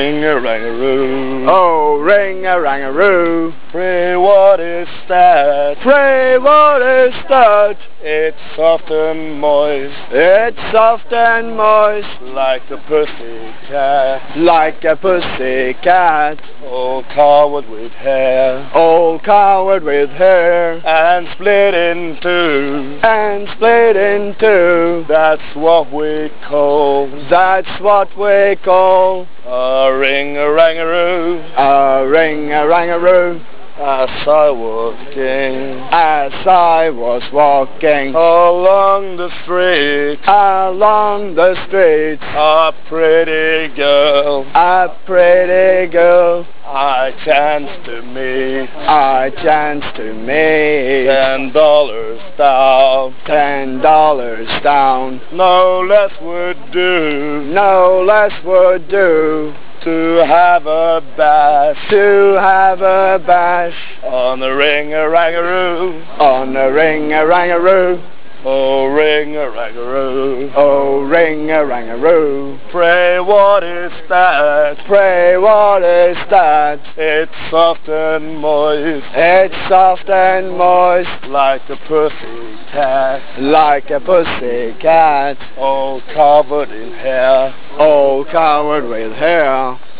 Ring-a-rang-a-roo. Oh, ring-a-rang-a-roo. Pray, what is that? Pray, what is that? It's soft and moist, It's soft and moist, like a pussy cat, like a pussy cat, all covered with hair, all covered with hair, and split in two. and split in two. That's what we call That's what we call a ring-a-rang-a-roo. a ring-a-rang-a-roo. As I walking As I was walking along the street, along the street, a pretty girl a pretty girl I chanced to meet. I chanced to meet. $10 down, $10 down, no less would do, no less would do, to have a bash to have a bash on the ring-a-rang-a-roo. on a ring-a-rang-a-roo. Oh, ring-a-rang-a-roo. Oh, ring-a-rang-a-roo. Pray, what is that? Pray, what is that? It's soft and moist, It's soft and moist, like a pussy cat, like a pussy cat, all covered in hair. all covered with hair.